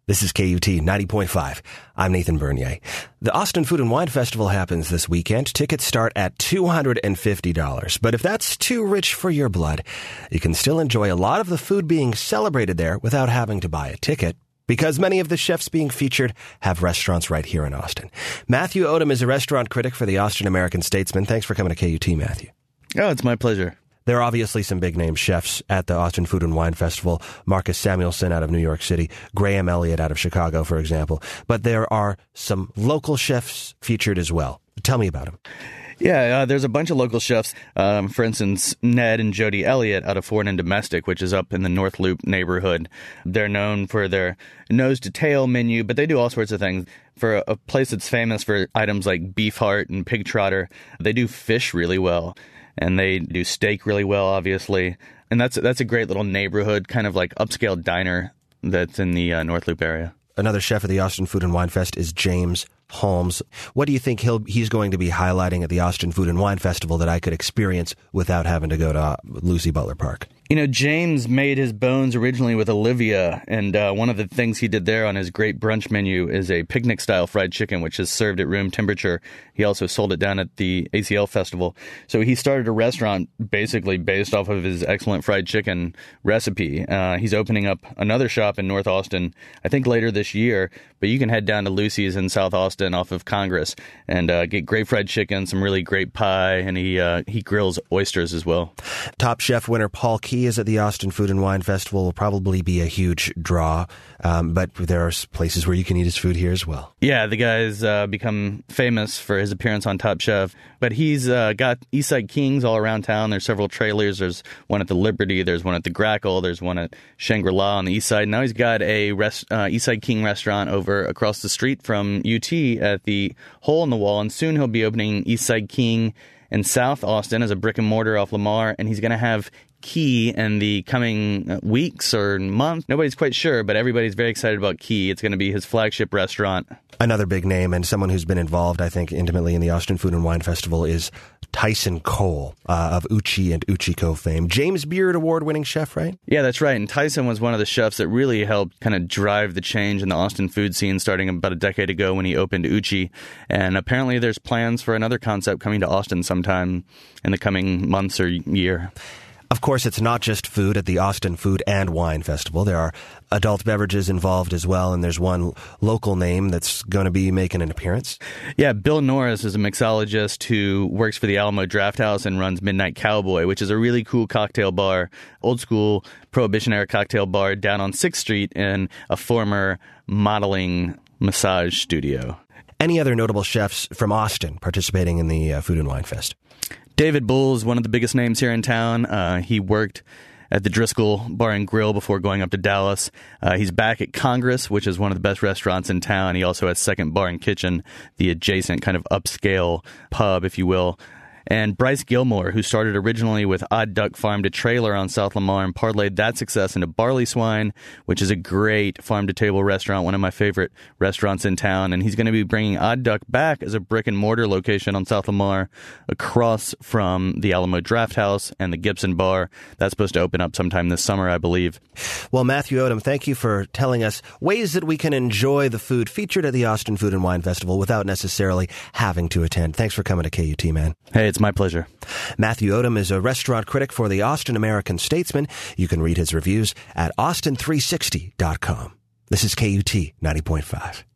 This is KUT 90.5. I'm Nathan Bernier. The Austin Food and Wine Festival happens this weekend. Tickets start at $250. But if that's too rich for your blood, you can still enjoy a lot of the food being celebrated there without having to buy a ticket, because many of the chefs being featured have restaurants right here in Austin. Matthew Odom is a restaurant critic for the Austin American-Statesman. Thanks for coming to KUT, Matthew. Oh, it's my pleasure. There are obviously some big-name chefs at the Austin Food and Wine Festival. Marcus Samuelsson out of New York City, Graham Elliott out of Chicago, for example. But there are some local chefs featured as well. Tell me about them. Yeah, there's a bunch of local chefs. For instance, Ned and Jody Elliott out of Foreign and Domestic, which is up in the North Loop neighborhood. They're known for their nose-to-tail menu, but they do all sorts of things. For a place that's famous for items like beef heart and pig trotter, they do fish really well. And they do steak really well, obviously. And that's a great little neighborhood, kind of like upscale diner that's in the North Loop area. Another chef at the Austin Food and Wine Fest is James Holmes. What do you think he's going to be highlighting at the Austin Food and Wine Festival that I could experience without having to go to Lucy Butler Park? You know, James made his bones originally with Olivia, and one of the things he did there on his great brunch menu is a picnic-style fried chicken, which is served at room temperature. He also sold it down at the ACL Festival. So he started a restaurant basically based off of his excellent fried chicken recipe. He's opening up another shop in North Austin, I think later this year, but you can head down to Lucy's in South Austin off of Congress and get great fried chicken, some really great pie, and he grills oysters as well. Top Chef winner Paul Key is at the Austin Food and Wine Festival. Will probably be a huge draw, but there are places where you can eat his food here as well. Yeah, the guy's become famous for his appearance on Top Chef, but he's got Eastside Kings all around town. There's several trailers. There's one at the Liberty. There's one at the Grackle. There's one at Shangri-La on the east side. Now he's got a Eastside King restaurant over across the street from UT at the Hole in the Wall, and soon he'll be opening Eastside King in South Austin as a brick and mortar off Lamar, and he's going to have Key in the coming weeks or month. Nobody's quite sure, but everybody's very excited about Key. It's going to be his flagship restaurant. Another big name and someone who's been involved, I think, intimately in the Austin Food and Wine Festival is Tyson Cole of Uchi and Uchiko fame. James Beard award-winning chef, right? Yeah, that's right. And Tyson was one of the chefs that really helped kind of drive the change in the Austin food scene starting about a decade ago when he opened Uchi. And apparently there's plans for another concept coming to Austin sometime in the coming months or year. Of course, it's not just food at the Austin Food and Wine Festival. There are adult beverages involved as well, and there's one local name that's going to be making an appearance. Yeah, Bill Norris is a mixologist who works for the Alamo Drafthouse and runs Midnight Cowboy, which is a really cool cocktail bar, old school Prohibition-era cocktail bar down on 6th Street in a former modeling massage studio. Any other notable chefs from Austin participating in the Food and Wine Fest? David Bull is one of the biggest names here in town. He worked at the Driscoll Bar and Grill before going up to Dallas. He's back at Congress, which is one of the best restaurants in town. He also has Second Bar and Kitchen, the adjacent kind of upscale pub, if you will. And Bryce Gilmore, who started originally with Odd Duck Farm to Trailer on South Lamar and parlayed that success into Barley Swine, which is a great farm-to-table restaurant, one of my favorite restaurants in town. And he's going to be bringing Odd Duck back as a brick-and-mortar location on South Lamar across from the Alamo Drafthouse and the Gibson Bar. That's supposed to open up sometime this summer, I believe. Well, Matthew Odom, thank you for telling us ways that we can enjoy the food featured at the Austin Food and Wine Festival without necessarily having to attend. Thanks for coming to KUT, man. Hey, it's my pleasure. Matthew Odom is a restaurant critic for the Austin American-Statesman. You can read his reviews at austin360.com. This is KUT 90.5.